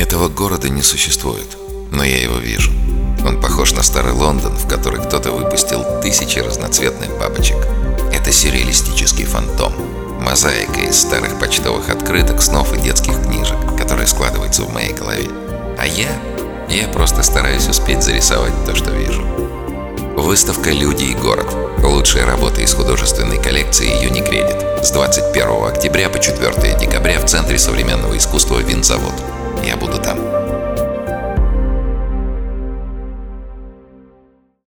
Этого города не существует, но я его вижу. Он похож на старый Лондон, в который кто-то выпустил тысячи разноцветных бабочек. Это сюрреалистический фантом. Мозаика из старых почтовых открыток, снов и детских книжек, которая складывается в моей голове. А я просто стараюсь успеть зарисовать то, что вижу. Выставка «Люди и город». Лучшие работы из художественной коллекции «Юникредит». С 21 октября по 4 декабря в Центре современного искусства «Винзавод». Я буду там.